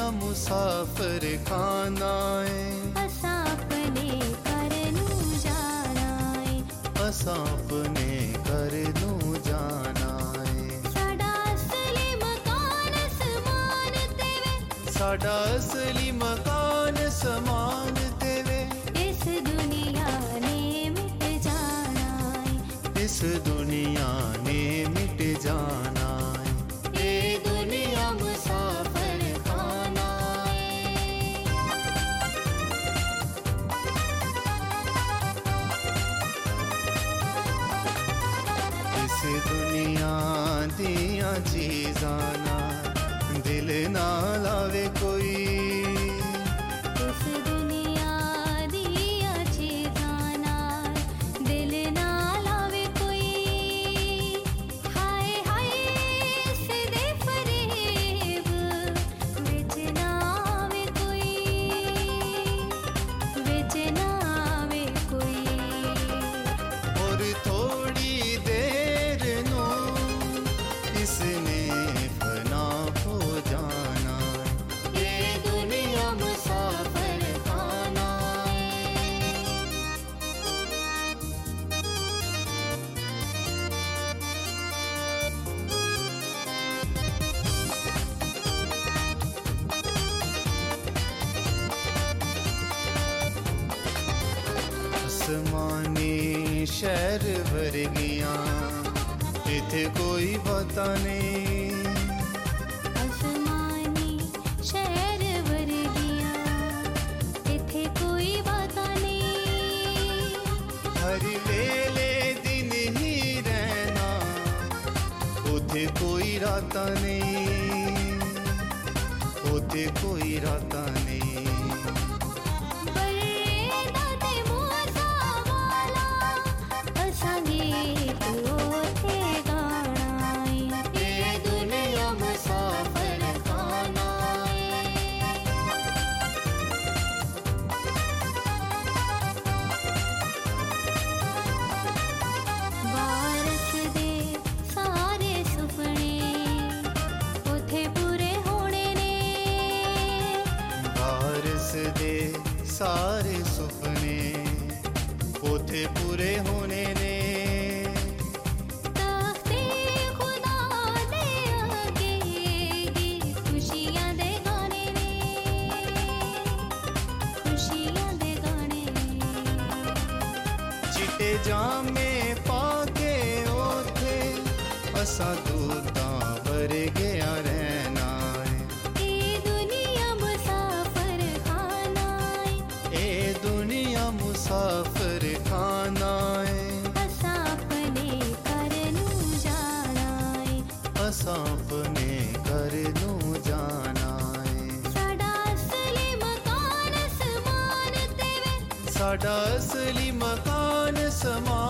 मुसाफिर खाना है, असां अपने घर नूं जाना है, असां अपने घर नूं जाना है। साडा असली मकान समान तेवे, साडा असली मकान समान तेवे, इस दुनिया ने मिट जाना है, इस दुनिया ने मिट जाना है। ये दुनिया मुसाफिर खाना है। इस दुनिया दियां चीज़ां नाल दिल ना लावे कोई, इस दुनिया दिया चीज़ां नाल दिल ना लावे कोई। हाय हाय इसदे फरेब विच ना आवे कोई, विच ना आवे कोई। और थोड़ी देर नू इसने फना हो जाना है। ये दुनिया मुसाफिर खाना है। आसमानी शहर वर्गियां इत्थे कोई पता नहीं, आसमानी शहर वर्गियां इत्थे कोई बाता नहीं। हर वेले दिन ही रहना उथे कोई राता नहीं, उथे कोई राता नहीं। मुसाफिर खाना है। वारस दे सारे सुपने उथे पूरे होने ने, वारिस दे सारे सुपने उथे पूरे होने ने। तख्ते खुदा दे आगे खुशियां दे गाने ने, खुशियां दे गाने ने। चिट्टे जामे पाके ओथे असा दूतां वर्गिया रहना है। ए दुनिया मुसाफिर खाना है, ए दुनिया मुसाफिर खाना है। असां अपने घर नूं जाना है, असां अपने घर नूं जाना है। साडा असली मकान समान तेवे, साडा असली मकान समान